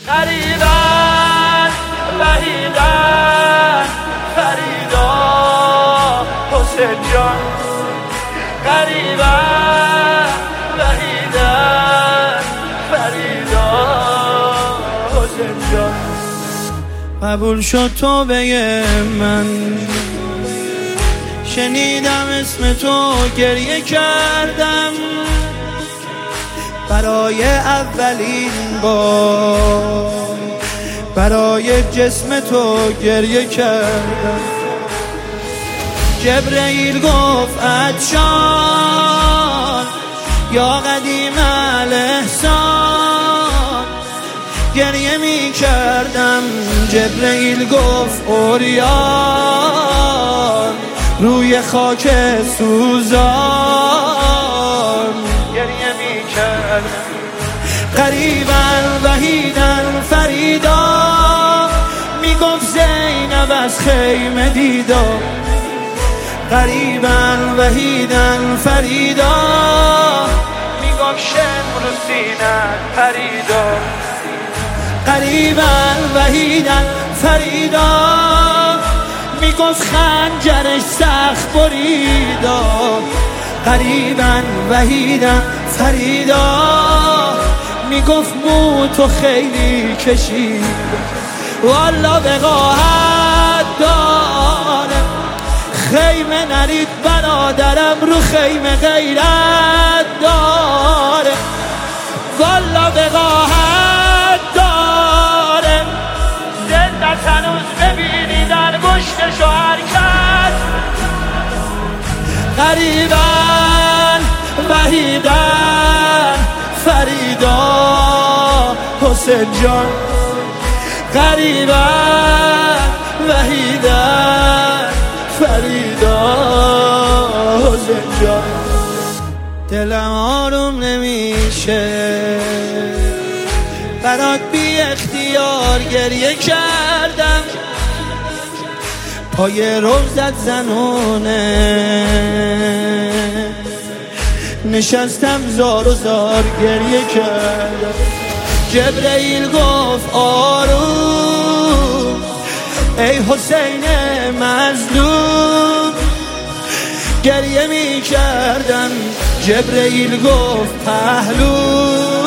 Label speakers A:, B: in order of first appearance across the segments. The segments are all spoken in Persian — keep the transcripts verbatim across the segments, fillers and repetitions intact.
A: غریبن وحیدن فریدا حسین جان غریبن وحیدن فریدا حسین جان
B: قبول شد توبه من شنیدم اسم تو گریه کردم برای اولین بار برای جسم تو گریه کردم جبرئیل گفت عطشان یا قدیم الاحسان گریه می کردم جبرئیل گفت اوریان روی خاک سوزان
A: گریه می کردم
B: غریبن وحیدن فریدا میگفت زینب از خیمه دیدا غریبن وحیدن فریدا
A: میگفت شمر و سینن پریدا
B: غریبن وحیدن فریدا میگفت خنجرش سخت بریدا غریبن وحیدن فریدا میگفت مو تو خیلی کشید والا وقاحت داره خیمه نرید برادرم رو خیمه غیرت داره والا وقاحت داره
A: زندت هنوز ببینی در گشتشو حرکت
B: غریبن وحیدن فریدا حسین جان غریبن وحیدن فریدا حسین جان دلم آروم نمیشه برات بی اختیار گریه کردم پای روزت زنونه نشستم زار و زار گریه کردم جبرئیل گفت آروم ای حسین مظلوم گریه می کردم جبرئیل گفت پهلو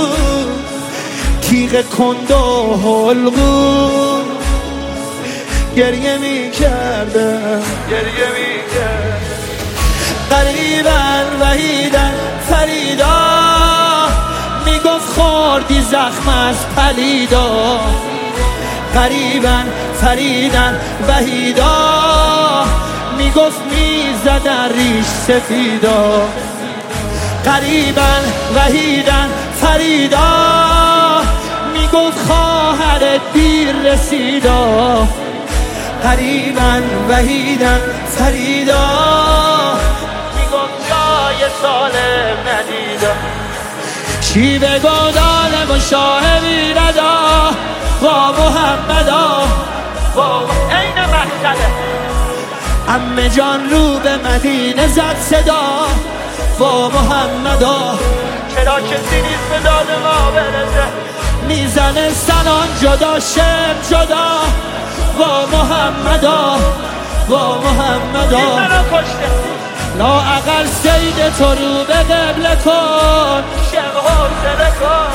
B: تیغ کند و حلقوم گریه می کردم
A: گریه می کردم
B: غریبن وحیدن فریدا میگفت خوردی زخم از پلیدا غریبن فریدن وحیدا میگفت میزدن ریش سفیدا غریبن وحیدن فریدا میگفت خواهرت دیر رسیدا غریبن وحیدن فریدا
A: میگفت جای سالم ندیدم
B: چی بگو دالم و شاه بیردا با محمدا
A: با عین مقتله
B: عمه جان رو به مدینه زد صدا با محمدا
A: چرا کسی نیست به داد ما برسه
B: میزنه سنان جدا شم جدا با محمدا با محمدا
A: این منو کشته
B: لا اقل سید تو رو به قبله کن
A: شم حوصله کن